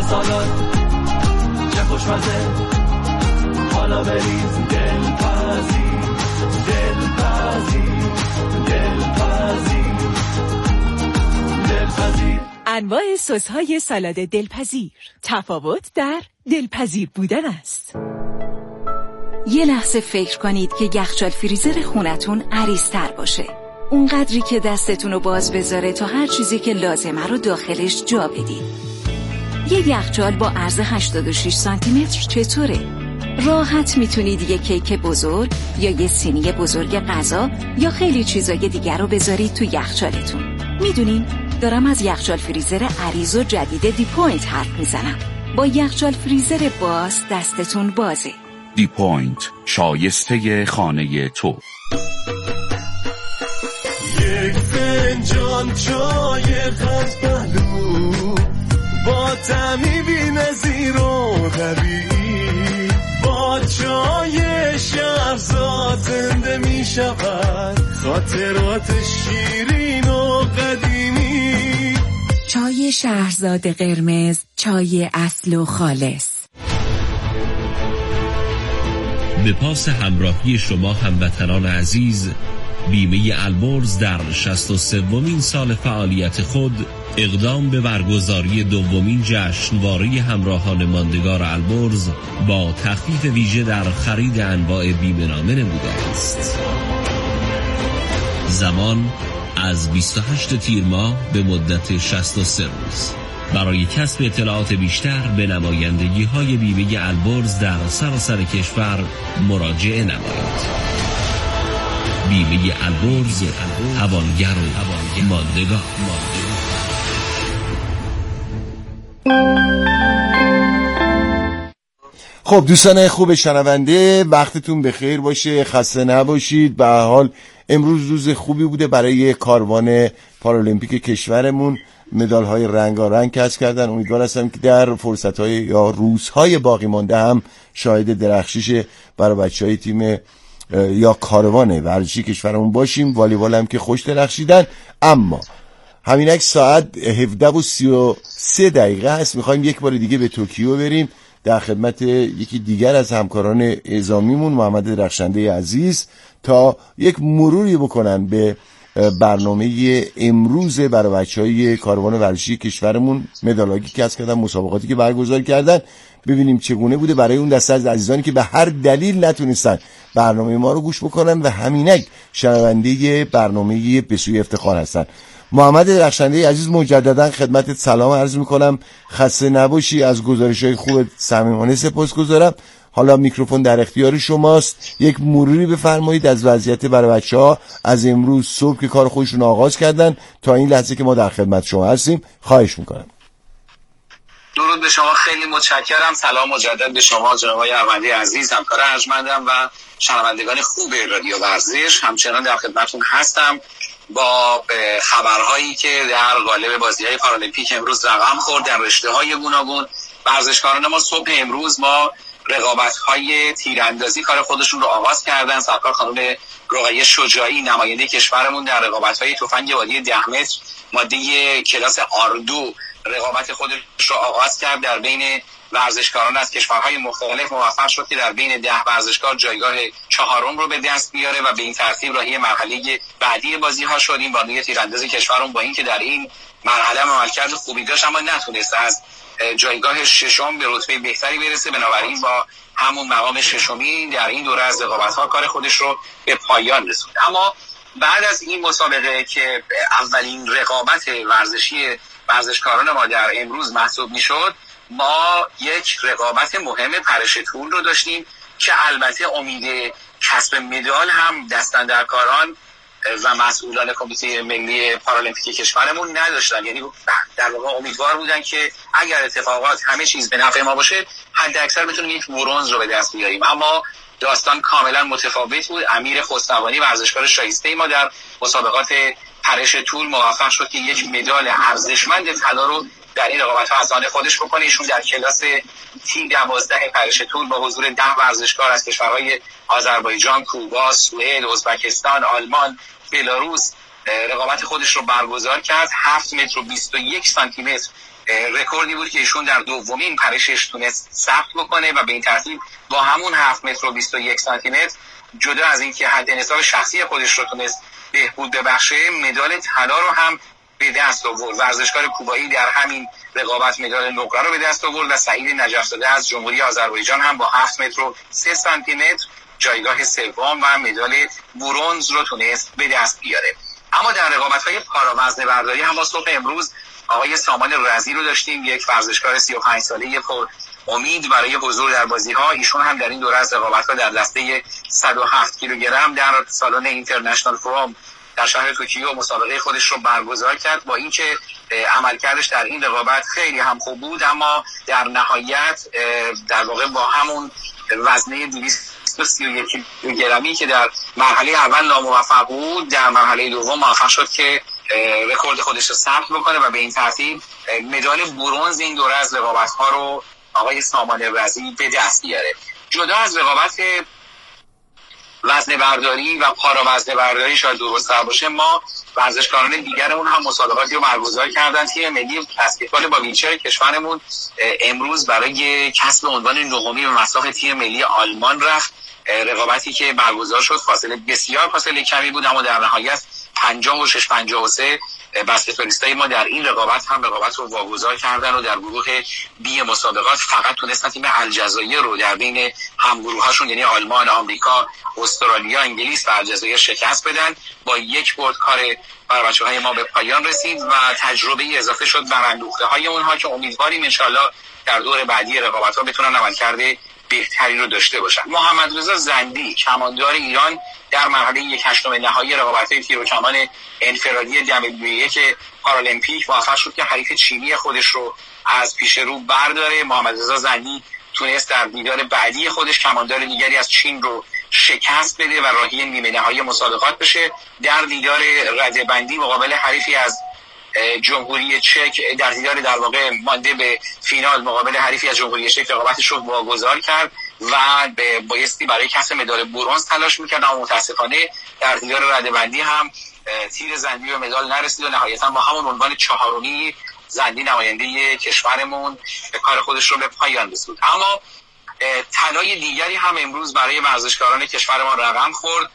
سالاد چه خوشمزه، حالا بریز دلپزیر دلپزیر دلپزیر دلپزیر. انواع سس‌های سالاد دلپذیر، تفاوت در دلپذیر بودن است. یه لحظه فکر کنید که یخچال فریزر خونتون عریض‌تر باشه، اونقدری که دستتون رو باز بذاره تا هر چیزی که لازمه رو داخلش جا بدید. یه یخچال با عرض 86 سانتی متر چطوره؟ راحت میتونید یه کیک بزرگ یا یه سینی بزرگ غذا یا خیلی چیزای دیگر رو بذارید تو یخچالتون. میدونین دارم از یخچال فریزر عریض و جدید دیپوینت حرف میزنم. با یخچال فریزر باز دستتون بازه. دیپوینت، شایسته خانه تو. یک فنجان چای خط پهلو با طعمی بی‌نظیر و طبیعی، با چای شهرزاد زنده می شود خاطرات شیرین و قدیمی. چای شهرزاد قرمز، چای اصل و خالص. به پاس همراهی شما هموطنان عزیز، بیمه البرز در 63مین سال فعالیت خود اقدام به برگزاری دومین جشنواره همراهان ماندگار البرز با تخفیف ویژه در خرید انواع بیمه نامه نموده است. زمان از 28 تیر ماه به مدت 63 روز. برای کسب اطلاعات بیشتر به نمایندگی‌های بیمه البرز در سراسر کشور مراجعه نمایید. بیمه البرز، توانگر و ماندگار. خب دوستان خوب شنونده، وقتتون بخیر باشه، خسته نباشید. به هر حال امروز روز خوبی بوده برای کاروان پارالمپیک کشورمون. مدال‌های رنگارنگ کسب کردن. امیدوار هستم که در فرصت‌های یا روزهای باقی مانده هم شاهد درخشش برای بچه‌های تیم یا کاروان ورزشی کشورمون باشیم. والیبال هم که خوش درخشیدن. اما همینک ساعت 17:33 هست. میخوایم یک بار دیگه به توکیو بریم در خدمت یکی دیگر از همکاران اعزامیمون، محمد درخشنده عزیز، تا یک مروری بکنن به برنامه امروز برای بچهای کاروان ورزشی کشورمون، مدالایی که کسب کردن، مسابقاتی که برگزار کردن، ببینیم چگونه بوده برای اون دسته از عزیزانی که به هر دلیل نتونستن برنامه ما رو گوش بکنن و همینک شنونده برنامه به سوی افتخار هستن. محمد درخشنده عزیز، مجددا خدمتت سلام عرض میکنم. خسته نباشی. از گزارش‌های خوب صمیمانه سپاسگزارم. حالا میکروفون در اختیار شماست. یک مروری بفرمایید از وضعیت برای بچه‌ها از امروز صبح که کار خودشون آغاز کردن تا این لحظه که ما در خدمت شما هستیم. خواهش میکنم. درود به شما، خیلی متشکرم. سلام مجدد به شما جناب آقای احمدی عزیز، همکار ارجمندم و شنوندگان خوب رادیو ورزش. همچنان در خدمتتون هستم با خبرهایی که در قالب بازی‌های پارالمپیک امروز رقم خورد در رشته‌های گوناگون. ورزشکاران ما صبح امروز ما رقابت‌های تیراندازی کار خودشون رو آغاز کردن. سرکار خانم رقیه شجاعی نماینده کشورمون در رقابت‌های تفنگ وادی 10 متر ماده کلاس آردو رقابت خودش رو آغاز کرد. در بین ورزشکاران از کشورهای مختلف موفق شد که در بین 10 ورزشکار جایگاه 4م رو به دست بیاره و به این ترتیب راهی مرحله بعدی بازی‌ها شد. این بانوی تیرانداز کشورمون با اینکه در این مرحله عملکرد خوبی داشت اما نتونست از جایگاه 6م به رتبه بهتری برسه. بنابراین با همون مقام 6می در این دوره از رقابت‌ها کار خودش رو به پایان رسوند. اما بعد از این مسابقه که اولین رقابت ورزشی ورزشکاران ما در امروز محسوب میشد، ما یک رقابت مهم پرش طول رو داشتیم که البته امید کسب مدال هم دستاندرکاران و مسئولان کمیته ملی پارالمپیک کشورمون نداشتن. یعنی در واقع امیدوار بودن که اگر اتفاقات همه چیز به نفع ما باشه حد اکثر بتونیم یک برنز رو به دست بیاریم. اما داستان کاملا متفاوت بود. امیر خسروانی ورزشکار شایسته ما در مسابقات پرش طول موفق شد که یک مدال ارزشمند طلا رو در این رقابت‌ها از آن خودش بکنه. ایشون در کلاس T12 پرش طول با حضور 10 ورزشکار از کشورهای آذربایجان، کوبا، سوئد، ازبکستان، آلمان، بلاروس رقابت خودش رو برگزار کرد. 7 متر و 21 سانتی متر رکوردی بود که ایشون در دومین پرشش تونست ثبت بکنه و به این ترتیب با همون 7 متر و 21 سانتی متر جدا از اینکه حد نصاب شخصی خودش رو تونست بهبود ببخشه، مدال طلا رو هم به دست آورد. ورزشکار کوبایی در همین رقابت مدال نقره رو به دست آورد و سعید نجف‌زاده از جمهوری آذربایجان هم با 7 متر و 3 سانتی متر جایگاه سوم و مدال برنز رو تونست به دست بیاره. اما در رقابت‌های پاراوزن برداری هم ما صبح امروز آقای سامان رضی رو داشتیم، یک ورزشکار 35 ساله پر امید برای حضور در بازی‌ها. ایشون هم در این دوره از رقابت‌ها در دسته 107 کیلوگرم در سالن اینترنشنال فروم در شهر توکیو مسابقه خودش رو برگزار کرد. با اینکه عملکردش در این رقابت خیلی هم خوب بود، اما در نهایت در واقع با همون وزنه 231 کیلوگرمی که در مرحله اول ناموفق بود، در مرحله دوم موفق شد که رکورد خودش رو ثبت بکنه و به این ترتیب مدال برنز این دوره از رقابت‌ها رو آقای سامان رضی به دست بیاره. جدا از رقابت وزن برداری و پارا وزن برداری شاید درست‌تر باشه، ما ورزشکاران دیگرمون هم مسابقاتی رو برگزار کردن. تیم ملی بسکتبال با ویلچر کشورمون امروز برای کسب عنوان نهمی به مصاف تیم ملی آلمان رفت. رقابتی که برگزار شد فاصله بسیار فاصله کمی بود، اما در نهایت 56-53 بسکتبالیستای ما در این رقابت هم رقابت رو واگذار کردن و در گروه بی مسابقات فقط تونستن تیم الجزایر رو در بین همگروهاشون یعنی آلمان، آمریکا، استرالیا، انگلیس و الجزایر شکست بدن. با یک برد کار برای بچه‌های ما به پایان رسید و تجربه اضافه شد بر اندوخته‌های اونها که امیدواریم انشالله در دور بعدی رقابت‌ها بتونن عملکرد بهتری رو داشته باشن. محمد رضا زندی کماندار ایران در مرحله 1/8 نهایی رقابت‌های تیر و کمان انفرادی WB1 پارالمپیک موفق شد که حریف چینی خودش رو از پیش رو برداره. محمد رضا زندی تونست در دیدار بعدی خودش کماندار دیگری از چین رو شکست بده و راهی نیمه نهایی مسابقات بشه. در دیدار رده‌بندی مقابل حریفی از جمهوری چک در دیدار در واقع مانده به فینال مقابل حریفی از جمهوری چک رقابتش رو واگذار کرد و بایستی برای کسب مدال برنز تلاش میکرد، اما متاسفانه در دیدار رده‌بندی هم تیر زندی به مدال نرسید و نهایتا با همون عنوان چهارمی زندی نماینده کشورمون کار خودش رو به پایان رسوند. اما طلای دیگری هم امروز برای ورزشکاران کشورمان رقم خورد.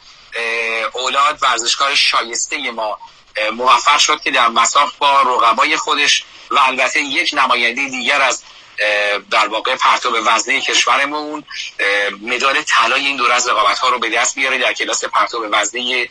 اولاد ورزشکار شایسته ما موفق شد که در مساف با رقبای خودش و البته یک نماینده دیگر از در واقع پرتاب وزنه کشورمون مدال طلای این دوره از رقابت‌ها رو به دست بیاره. در کلاس پرتاب وزنه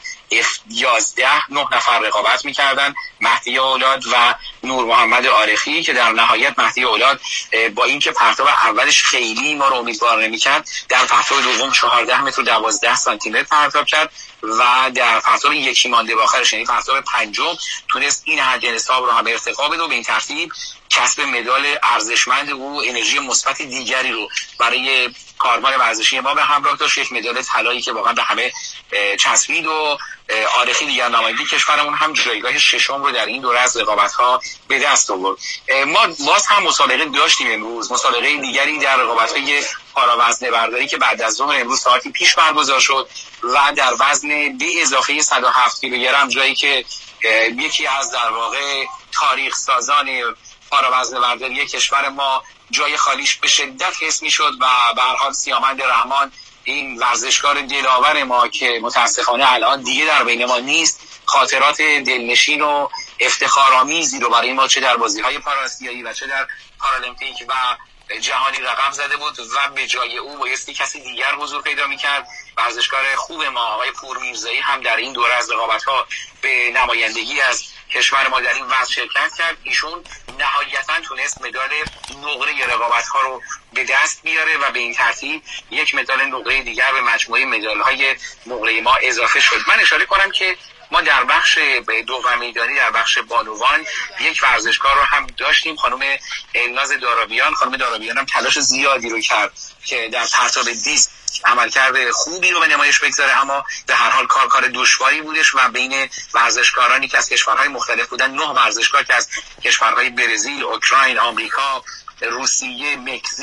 F11 9 نفر رقابت می‌کردن، مهدی اولاد و نور محمد آرخی، که در نهایت مهدی اولاد با اینکه پرتاب اولش خیلی ما رو امیدوار نمی‌کرد، در پرتاب دوم 14 متر و 12 سانتی متر پرتاب کرد و در پرتاب یکی مانده به آخرش یعنی پرتاب پنجم تونست این حد نصاب رو هم ارتقا بده و به این ترتیب کسب مدال ارزشمند و انرژی مثبت دیگری رو برای کاروان ورزشی ما به همراه داشت. یک مدال طلایی که واقعا به همه چسبید و آرخی دیگر نماینده کشورمون هم جایگاه ششم رو در این دوره از رقابت‌ها به دست آورد. ما باز هم مسابقه داشتیم امروز، مسابقه دیگری در رقابت‌های پاراوزن برداری که بعد از ظهر امروز ساعتی پیش برگزار شد و در وزن به اضافه 107 کیلوگرم جایی که یکی از در واقع تاریخ سازان پاراوزن برداری کشور ما جای خالیش به شدت حس می‌شد و به هر حال سیامند رحمان این ورزشکار دلاور ما که متاسفانه الان دیگه در بین ما نیست، خاطرات دلنشین و افتخارآمیزی رو برای ما چه در بازی‌های پاراسیایی و چه در پارالمپیک و جهانی رقم زده بود و به جای او بایستی کسی دیگر حضور پیدا می‌کرد. ورزشکار خوب ما آقای پور میرزایی هم در این دوره از رقابت‌ها به نمایندگی از کشور ما در این وضع شرکت کرد. ایشون نهایتاً تونست مدال نقره رقابت‌ها رو به دست بیاره و به این ترتیب یک مدال نقره دیگر به مجموعه مدال‌های نقره ما اضافه شد. من اشاره کنم که ما در بخش دوم میدانی در بخش بانوان یک ورزشکار رو هم داشتیم، خانم الناز دارابیان. خانم دارابیان هم تلاش زیادی رو کرد که در پرتاب دیسک عملکرد خوبی رو به نمایش بگذاره، اما به هر حال کار دشواری بودش و بین ورزشکارانی که از کشورهای مختلف بودن 9 ورزشکار که از کشورهای برزیل، اوکراین، آمریکا، روسیه، مکزیک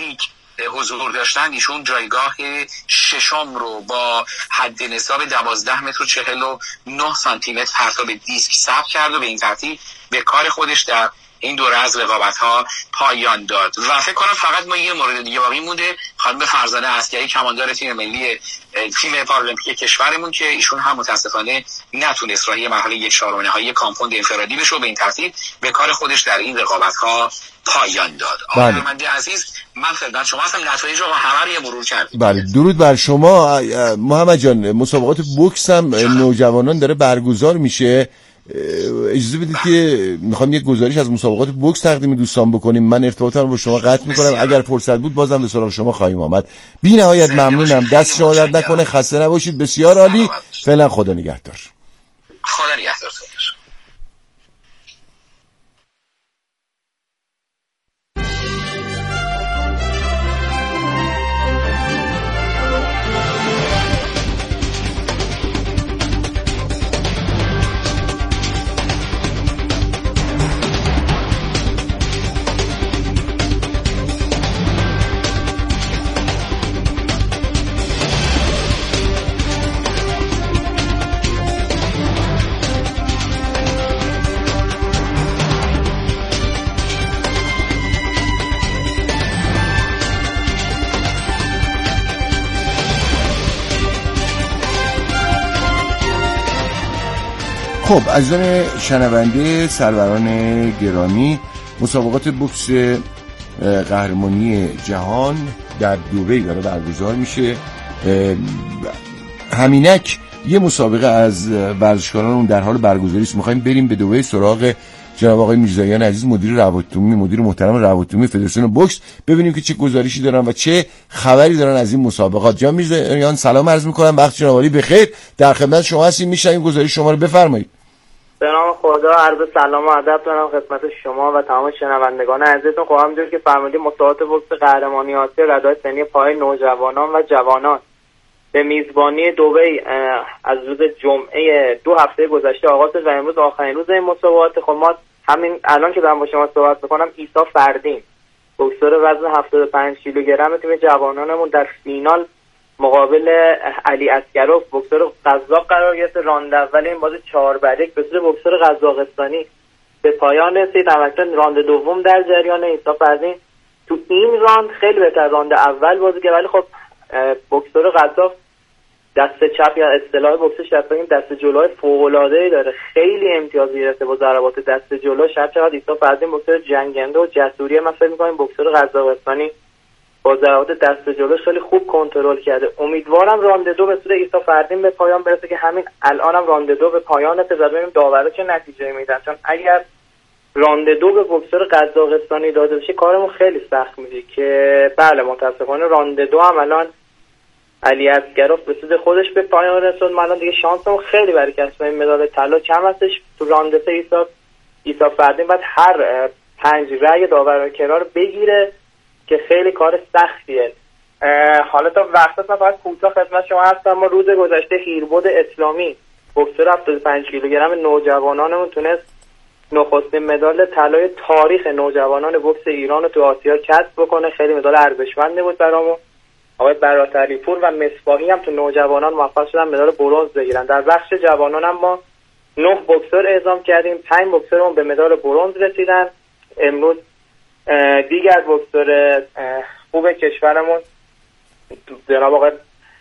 حضور داشتن، ایشون جایگاه ششم رو با حد نصاب 12 متر و 49 سانتی متر پرتاب دیسک ثبت کرد و به این ترتیب به کار خودش در این دوره از رقابت‌ها پایان داد. و فکر کنم فقط ما یه مورد دیگه باقی مونده، خانم فرزانه عسکری کماندار تیم ملی تیم پارالمپیک کشورمون که ایشون هم متاسفانه نتونست راهی مرحله 1/4 نهایی کامپوند انفرادی بشه و به این ترتیب به کار خودش در این رقابت‌ها پایان داد. آقای احمدی عزیز، من خدمت شما هستم، نتایج رو همه رو مرور کردیم. بله، درود بر شما محمد جان. مسابقات بوکس هم نوجوانان داره برگزار میشه. اجازه بدید که میخوام یک گزارش از مسابقات بوکس تقدیم دوستان بکنیم. من ارتباطم رو با شما قطع میکنم، اگر فرصت بود بازم به سراغ شما خواهیم آمد. بی نهایت ممنونم، دست شما درد نکنه، خسته نباشید. بسیار عالی، فعلا خدا نگهدار. خدا نگهدار. خب عزیزان شنونده سروران گرامی، مسابقات بوکس قهرمانی جهان در دبی داره برگزار میشه. همینک یه مسابقه از ورزشکاران اون در حال برگزاری است. میخوایم بریم به دبی سراغ جناب آقای میرزاییان عزیز، مدیر روابط-عمومی، مدیر محترم روابط-عمومی فدراسیون بوکس، ببینیم که چه گزارشی دارن و چه خبری دارن از این مسابقات. جناب میرزاییان سلام عرض میکنم، وقت شما بخیر، در خدمت شما هستیم، میشنویم گزارش شما رو بفرمایید. به نام خدا، عرض سلام و ادب دارم خدمت شما و تمام شنوندگان عزیزتون. خب همونجور که فرمودید مسابقات بوکس قهرمانی آسیا ردای سنی پای نوجوانان و جوانان به میزبانی دبی از روز جمعه 2 هفته گذشته آغاز شد و امروز آخرین روز این مسابقات. خب ما همین الان که دارم با شما صحبت می‌کنم، عیسی فردین بوکسور وزن 75 کیلوگرم تیم جوانانمون در فینال مقابل علی اسگروف بوکسور قزاق قرار گرفت. راند اول این بازی 4-1 به سود بوکسور قزاقستانی به پایان رسید. همچنین راند دوم در جریان. عیسی فردین تو این راند خیلی بهتر راند اول بازی کرد، ولی خب بوکسور قزاق دست چپ یا اصطلاح بوکسش دست جلوی فوق‌العاده‌ای داره، خیلی امتیاز گرفته با ضربات دست جلو. شب چقدر عیسی فردین بوکسور جنگنده و جسوریه. من فکر می‌کنم بوکسور قزاقستانی با ضربات دست جلوش خیلی خوب کنترل کرده. امیدوارم راند 2 به سود عیسی فردین به پایان برسه که همین الانم راند 2 به پایان رسید. ببینیم داورا چه نتیجه میدن، چون اگر راند 2 به بوکسور قزاقستانی داده بشه کارمون خیلی سخت میشه. که بله متاسفانه راند 2 هم الان علی اسگروف به سود خودش به پایان رسید. ما الان دیگه شانسمون خیلی برای کسب این مدال طلا کم هستش. تو راند 3 عیسی فردین باید هر 5 رأی داور کرار بگیره که خیلی کار سختیه. حالا تا وقتت من فقط کوتاه خدمت شما هستم. ما روز گذشته هیربود اسلامی بوکسور 75 کیلوگرم نوجوانانمون تونست نخستین مدال طلای تاریخ نوجوانان بوکس ایران رو تو آسیا کسب بکنه. خیلی مدال ارزشمندی بود برامون. آقای براتری پور و مصباحی هم تو نوجوانان موفق شدن مدال برنز بگیرن. در بخش جوانان هم ما 9 بوکسور اعزام کردیم، 5 بوکسورمون به مدال برنز رسیدن. امروز دیگر بوکسور خوب کشورمون جناب آقای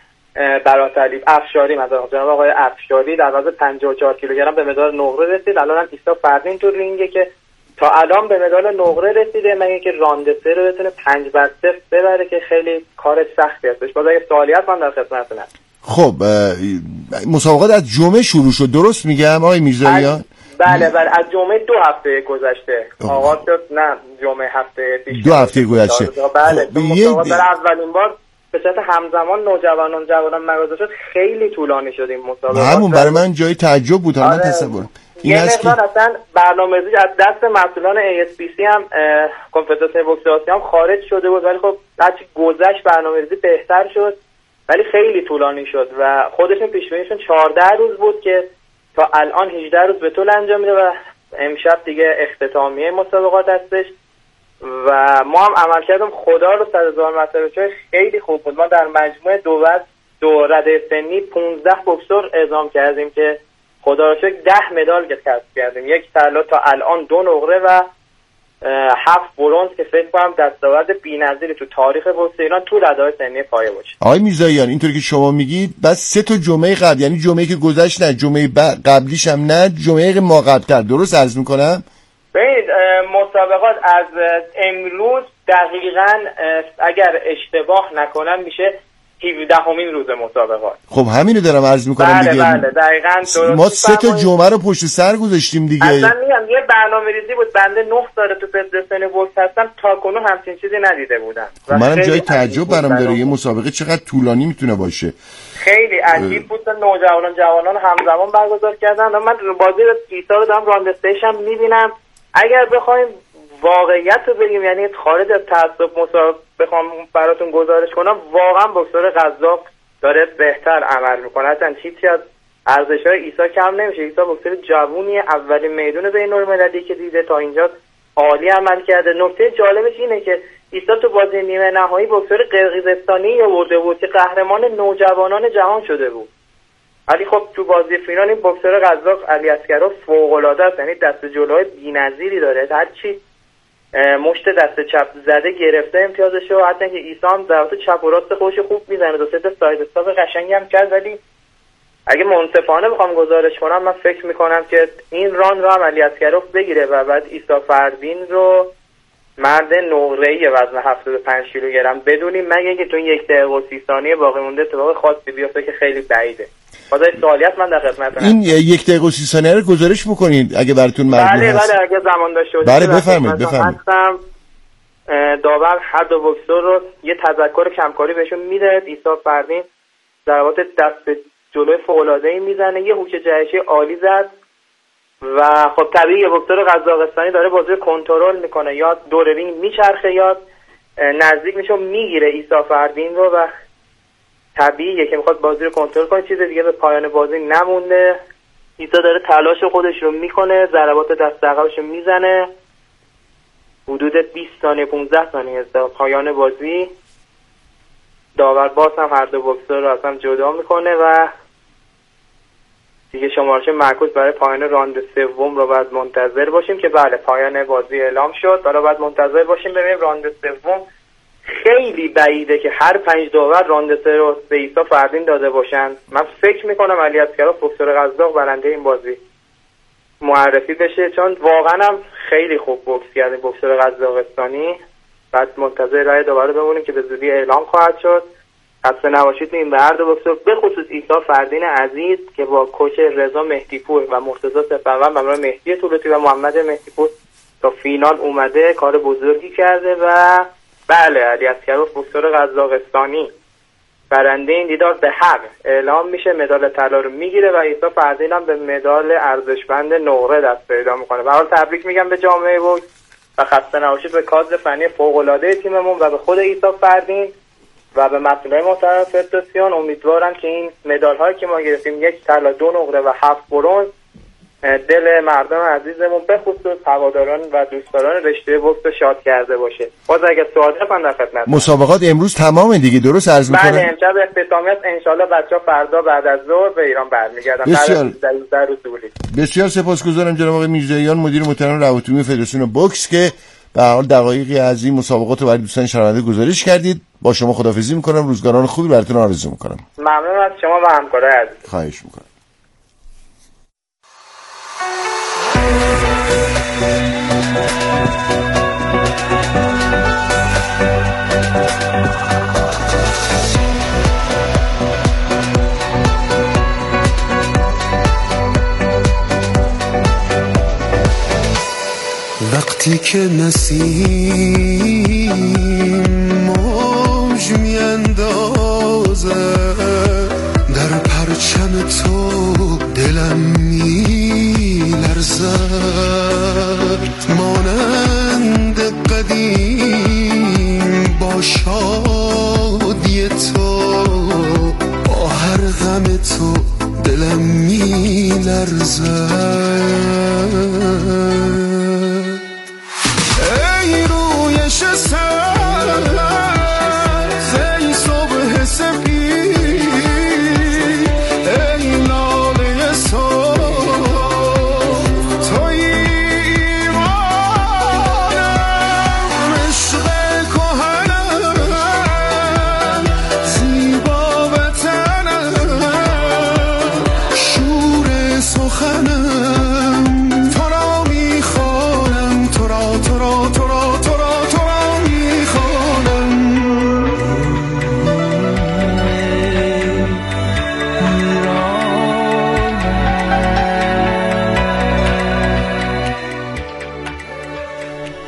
براتری افشاری، جناب آقای افشاری در وزن 54 کیلوگرم به مدال نقره رسید. الان هم عیسی فردین تو رینگه که تا الان به مدال نقره رسیده، مگه که راند 3 رو بتونه 5-0 ببره که خیلی کار سختی هستش. باز اگه سوالی هست من در خدمتتونم. خب مسابقات از جمعه شروع شد، درست میگم آقای میرزاییان؟ بله از جمعه 2 هفته گذشته آغاز شد. نه جمعه هفته پیش 2 هفته گذشته. بله مسابقات در اولین بار به صورت همزمان نوجوانان جوانان برگزار شد. خیلی طولانی شد این مسابقات. همون برای من جای تعجب بود. من تصور این مقدار اصلا برنامه‌ریزی از دست مسئولان ASPC هم کنفدراسیون بوکس آسیا هم خارج شده بود، ولی خب هرچی گذشت برنامه‌ریزی بهتر شد، ولی خیلی طولانی شد و خودشون پیش‌بینیشون 14 روز بود که تا الان 18 روز به طول انجام میده و امشب دیگه اختتامیه مسابقات هستش. و ما هم عمل کردم خدا رو 100,000 مرتبه چون خیلی خوب بود. ما در مجموعه دو رده سنی 15 بوکسور اعزام کردیم که خدا رو شکر 10 مدال کسب کردیم، 1 طلا تا الان 2 نقره و 7 برنز که فکر کنم دستاورد بی‌نظیری تو تاریخ بوکس ایران تو رده‌های سنی پایه باشه. آقای میرزاییان اینطور که شما میگید بس 3 تا جمعه قبل، یعنی جمعه که گذشت نه، جمعه قبلیش هم نه، جمعه ما قبل‌تر، درست عرض میکنم؟ ببینید مسابقات از امروز دقیقاً اگر اشتباه نکنم میشه 17مین روز مسابقات. خب همینو دارم عرض میکنم دیگه. بله دقیقاً درست. ما 3 تا جمعه رو پشت سر گذاشتیم دیگه. اصلا میگم یه برنامه‌ریزی بود، بنده 9 سال تو فدراسیون بوکس هستم، تاکنون همچین چیزی ندیده بودم. منم جای تعجب برام داره یه مسابقه چقدر طولانی میتونه باشه. خیلی عجیب بود. جوانان همزمان برگزار کردن. من بازی ایسا رو دارم راند استیش هم میبینم. اگر بخوایم واقعیت رو بگیم، یعنی خارج از تعصب مسابقه بخوام براتون گزارش کنم، واقعا بوکسور قزاق داره بهتر عمل میکنه. اصلا هیچی از ارزش‌های ایسا کم نمیشه. ایسا بوکسور جوونیه، اولین میدون بین‌المللی که دیده، تا اینجا عالی عمل کرده. نکته جالبش اینه که ایسا تو بازی نیمه نهایی بوکسور قرقیزستانی آورده بود که قهرمان نوجوانان جهان شده بود. ولی خب تو بازی فینال این بوکسور قزاق علی اسکرو فوق‌العاده است، یعنی دست جلوی بی‌نظیری داره. هر چی مشت دست چپ زده گرفته امتیازش رو، حتی که ایسا هم ضربات چپ و راست خودش خوب میزنه، 2 تا ساید استاپ قشنگی هم کرد. ولی اگه منصفانه بخوام گزارش کنم، من فکر میکنم که این ران رو هم علی اسکروف بگیره و بعد ایسا فردین رو مرد نقره‌ای وزن 75 کیلوگرم بدونیم، مگه اینکه تو 1 دقیقه و 30 ثانیه باقی مونده اتفاق خاصی بیفته که خیلی بعیده. خدای سوالیت من در خدمتتونم. این 1 دقیقه و 30 ثانیه رو گزارش بکنید اگه براتون مربوط هست. بله اگه زمان داشته باشید. بله بفرمایید. داور هر دو بوکسور رو یه تذکر کمکاری بهشون میده. ایسا فردین ضربات دست جلوی فوق‌العاده‌ای میزنه، یه هوش جهشی عالی زد و خب طبیعیه بوکسور قزاقستانی داره بازی کنترل میکنه، یا دور رینگ میچرخه یا نزدیک میشه و میگیره ایسا فردین رو و طبیعیه که میخواد بازی رو کنترل کنه. چیز دیگه به پایان بازی نمونده. ایسا داره تلاش خودش رو میکنه، ضربات دست عقبش رو میزنه. حدود 20 ثانیه 15 ثانیه تا پایان بازی داور باز هم هر دو بوکسور رو از هم جدا میکنه و دیگه شمارش معکوس برای پایان راند سوم رو باید منتظر باشیم که بله پایان بازی اعلام شد. حالا باید منتظر باشیم ببینیم راند سوم. خیلی بعیده که هر 5 داور راند 3 رو به ایسا فردین داده باشن. من فکر میکنم علی اسکرو بوکسور قزاق برنده این بازی معرفی بشه، چون واقعا هم خیلی خوب بوکس کرده بوکسور قزاقستانی. بعد منتظر رای داور رو بمونیم که به زودی اعلام خواهد شد. خسته نباشید این به هر دو بوکسور، به خصوص ایسا فردین عزیز که با کوچ رضا مهدیپور و مرتضی سپهبند و مهدی طولوتی و محمد مهدیپور تا فینال اومده، کار بزرگی کرده و بله علی اسکرو بوکسور قزاقستانی برنده این دیدار به حق اعلام میشه، مدال طلا رو میگیره و ایسا فردین هم به مدال ارزشمند نقره دست پیدا میکنه. به حال تبریک میگم به جامعه بوکس و خسته نباشید به کادر فنی فوق العاده تیممون و به خود ایسا فردین و به مسئولین محترم فدراسیون. امیدوارم که این مدال هایی که ما گرفتیم 1 طلا 2 نقره و 7 برنز دل مردم عزیزمون به خصوص هواداران و دوستداران رشته بوکس شاد کرده باشه. باز اگه سوال دارن در خدمت. مسابقات امروز تمامه دیگه، درست عرض می‌کنم؟ بله امشب اختتامیه است. ان شاءالله بچه‌ها فردا بعد از ظهر به ایران برمیگردن. بسیار سپاسگزارم جناب آقای میرزاییان مدیر محترم روابط عمومی فدراسیون بوکس که به هر حال دقایقی از این مسابقات رو برای دوستان شنونده گزارش کردید. با شما خداحافظی می‌کنم، روزگاران خوبی براتون آرزو می‌کنم. ممنون از شما و همکارای عزیز. خواهش می‌کنم. وقتی که نسیم موج میاندازه در پرچم تو دلم میلرزد، مانند قدیم با شادی تو، با هر غم تو دلم میلرزد. ای روی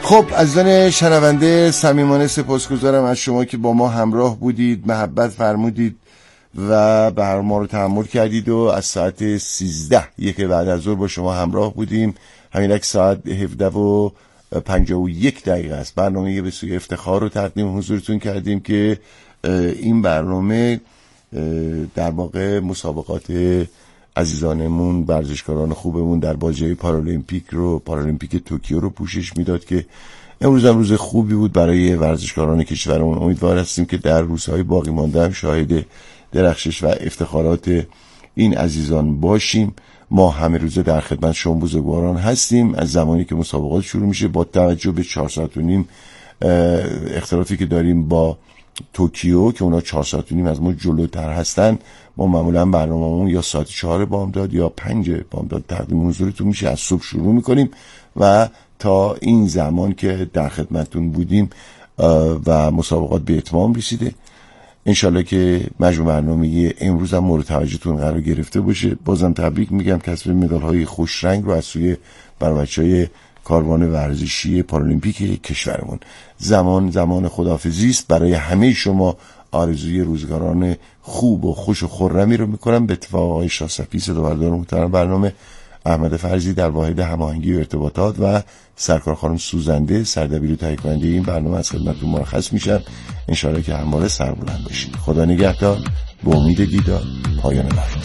خب عزیزان شنونده صمیمانه سپاسگزارم از شما که با ما همراه بودید، محبت فرمودید و به ما رو تحمل کردید و از ساعت 13 یک بعد از ظهر با شما همراه بودیم. همینک ساعت 17:51 است. برنامه به سوی افتخار رو تقدیم حضورتون کردیم که این برنامه در واقع مسابقات عزیزانمون، ورزشکاران خوبمون در بازی‌های پارالمپیک توکیو رو پوشش میداد که امروز هم روز خوبی بود برای ورزشکاران کشورمون. امیدوار هستیم که در روزهای باقی مانده هم شاهد درخشش و افتخارات این عزیزان باشیم. ما همه روزه در خدمت شما بزرگواران هستیم. از زمانی که مسابقات شروع میشه با توجه به 4 ساعت و نیم اختلافی که داریم با توکیو که اونا 4 ساعت و نیم از ما جلوتر هستن، ما معمولا برنامه‌مون یا ساعت 4 بامداد یا 5 بامداد تقدیم حضورتون میشه. از صبح شروع میکنیم و تا این زمان که در خدمتتون بودیم و مسابقات به اتمام رسیده. انشالله که مجموع برنامه امروز هم مورد توجهتون قرار گرفته باشه. بازم تبریک میگم کسب مدال‌های خوش رنگ رو از سوی بچه‌های کاروان ورزشی پارالمپیک کشورمون. زمان خداحافظی است برای همه شما. آرزوی روزگاران خوب و خوش و خرمی رو میکنم. به اتفاق آقای شاه صفی صدابردار محترم برنامه، احمد فرزی در واحد هماهنگی و ارتباطات و سرکار خانم سوزنده سردبیر و تهیه کننده این برنامه از خدمتتون مرخص میشم. انشاءالله که همواره سربلند باشید. خدا نگهدار. به امید دیدار. پایان برنامه.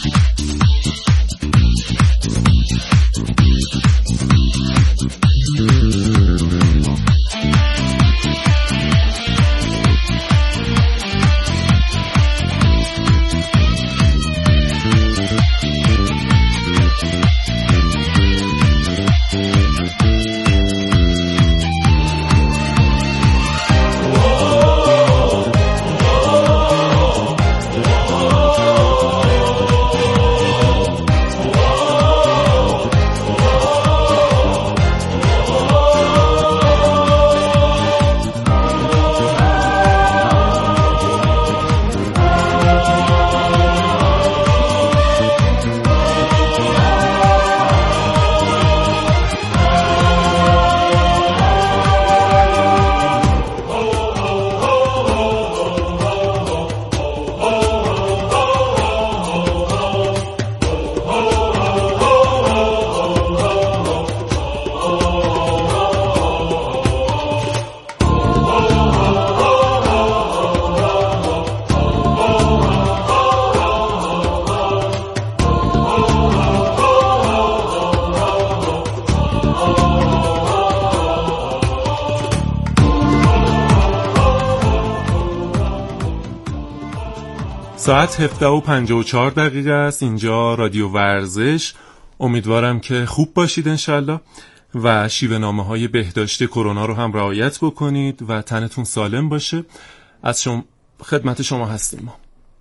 ساعت 17:54 است. اینجا رادیو ورزش. امیدوارم که خوب باشید انشالله و شیوه‌نامه‌های بهداشت کرونا رو هم رعایت بکنید و تنتون سالم باشه. از شما خدمت شما هستیم. ما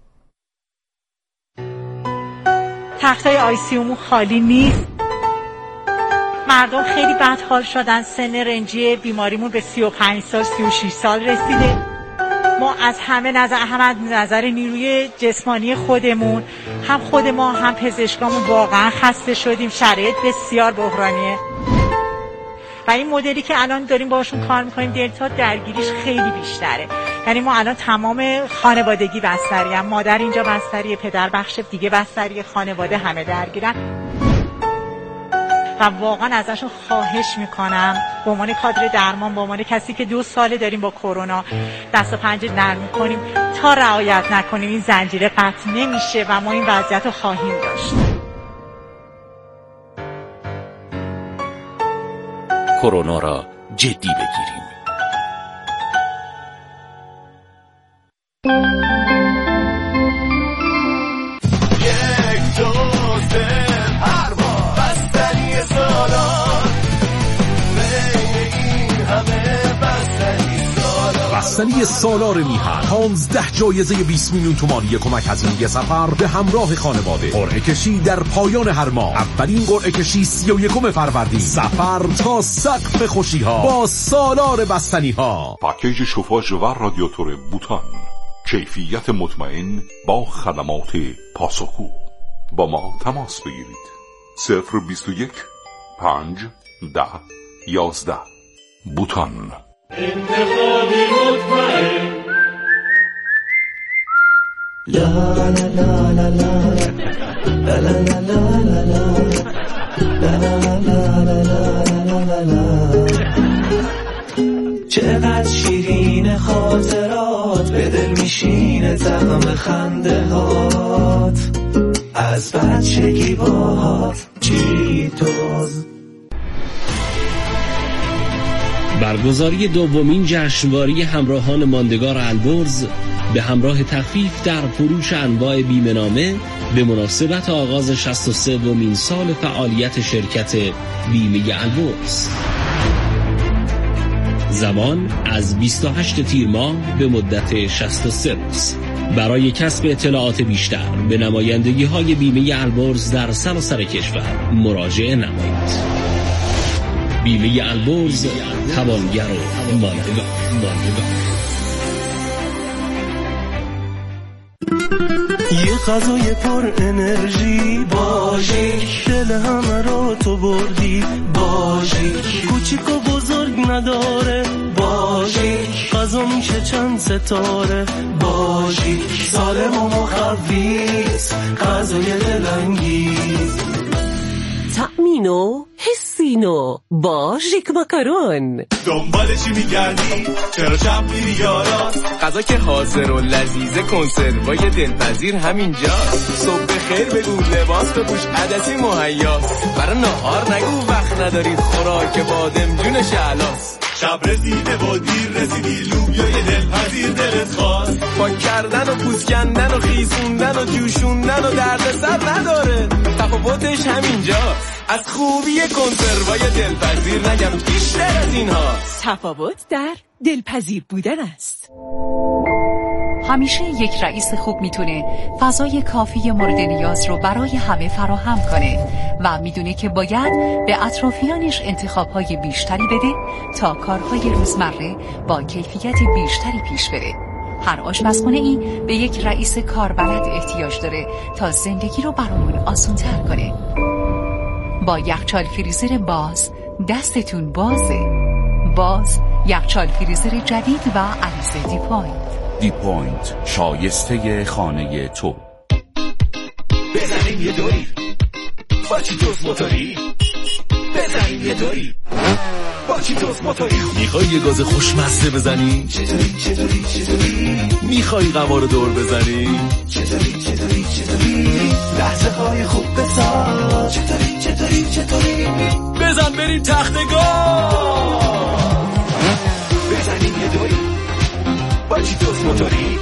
تختای آیسیومون خالی نیست. مردم خیلی بدحال شدن. سن رنجی بیماریمون به 35 سال 36 سال رسیده. ما از همه نظر نیروی جسمانی خودمون، هم خود ما هم پزشکامون واقعا خسته شدیم. شرایط بسیار بحرانیه و این مدلی که الان داریم باشون کار میکنیم دلتا درگیریش خیلی بیشتره. یعنی ما الان تمام خانوادگی بستری هم. مادر اینجا بستریه، پدر بخش دیگه بستریه، خانواده همه درگیرن و واقعا ازشون خواهش میکنم به عنوان کادر درمان، به عنوان کسی که 2 ساله داریم با کرونا دست و پنجه نرم میکنیم، تا رعایت نکنیم این زنجیره قطع نمیشه و ما این وضعیت رو خواهیم داشت. کرونا را جدی بگیریم. بستنی سالار میهن 15 جایزه 20 میلیون تومانی کمک هزینه سفر به همراه خانواده. قرعه کشی در پایان هر ماه. اولین قرعه کشی 31 فروردین. سفر تا سقف خوشی ها با سالار بستنی ها. پاکیج شوفاژ و رادیاتور بوتان، کیفیت مطمئن با خدمات پاسخگو. با ما تماس بگیرید 021 5 10 11 بوتان. انتخابی مطمئن. لا لا لا لا لا لا لا لا لا لا لا. چقدر شیرین خاطرات به دل میشینه طعم خنده هات از بچگی باهات چیتوز. برگزاری دومین جشنواره همراهان ماندگار البرز به همراه تخفیف در فروش انواع بیمه‌نامه به مناسبت آغاز 63مین سال فعالیت شرکت بیمه البرز. زمان از 28 تیر ماه به مدت 63 روز. برای کسب اطلاعات بیشتر به نمایندگی‌های بیمه البرز در سراسر کشور مراجعه نمایید. بیمه البرز، توانگر و ماندگار. یه غذای پر انرژی باشی، دل همه رو تو بردی باشی، کوچیک و بزرگ نداره باشی، غذا میشه چند ستاره باشی، سالم و مخفیف غذای دلانگیز، تأمینو حسینو با ژیک ماکارون. دنبال چی میگردی؟ چرا شب میری یاراست؟ غذا که حاضر و لذیذه، کنسروای دلپذیر همینجاست. صبح بخیر بگو، لباس بپوش، عدسی مهیاست. برای نهار نگو وقت ندارید، خوراک بادمجون شعلاست. شب رسیده و دیر رسیدی، لوبیای دلپذیر دلت خواست. پاک کردن و پوست کندن و خیسوندن و جوشوندن و دردسر نداره، تفاوتش همینجاست. از خوبی کنسروای دلپذیر نگم بیشتر از اینها. تفاوت در دلپذیر بودن است. همیشه یک رئیس خوب میتونه فضای کافی مورد نیاز رو برای همه فراهم کنه و میدونه که باید به اطرافیانش انتخابهای بیشتری بده تا کارهای روزمره با کیفیت بیشتری پیش بره. هر آشپزخونه‌ای به یک رئیس کاربلد احتیاج داره تا زندگی رو برامون آسان‌تر کنه. با یخچال فریزر باز دستتون بازه. باز یخچال فریزر جدید و عریض دیپوینت، شایسته خانه تو. بزنیم یه دوری با چیتوس موتوری، بزنیم یه دوری با چیتوس موتوری. میخوای یه گاز خوشمزه بزنی؟ چطوری میخوای قوار دور بزنی؟ چطوری لحظه های خوب بساز. چطوری بزن بریم تختگاه، بزنیم یه دوری با چیتوس موتوری.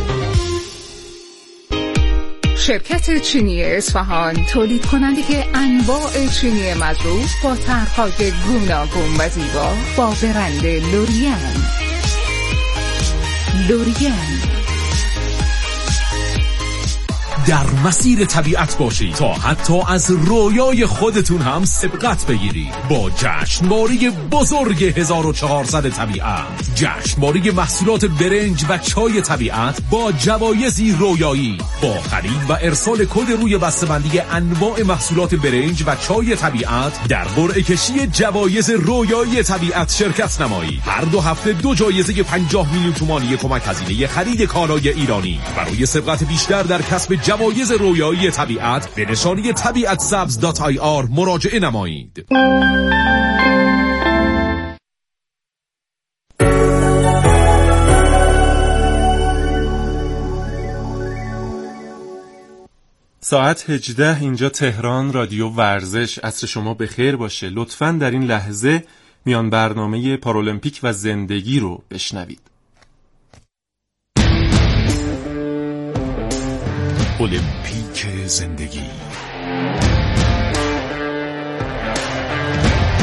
شرکت چینی اصفهان تولید کننده انواع چینی مضروب با طرح‌های گوناگون و زیبا با برند لوریان. در مسیر طبیعت باشید تا حتی از رویای خودتون هم سبقت بگیرید با جشنواره بزرگ 1400 طبیعت. جشنواره محصولات برنج و چای طبیعت با جوایزی رویایی. با خرید و ارسال کد روی بسته‌بندی انواع محصولات برنج و چای طبیعت در قرعه کشی جوایز رویایی طبیعت شرکت نمایید. هر 2 هفته 2 جایزه 50 میلیون تومانی کمک هزینه خرید کالای ایرانی. برای سبقت بیشتر در کسب جوایز رویایی طبیعت به نشانی tabiatsabz.ir مراجعه نمایید. ساعت 18 اینجا تهران، رادیو ورزش. عصر شما بخیر باشه. لطفاً در این لحظه میان برنامه پارالمپیک و زندگی رو بشنوید. المپیک زندگی.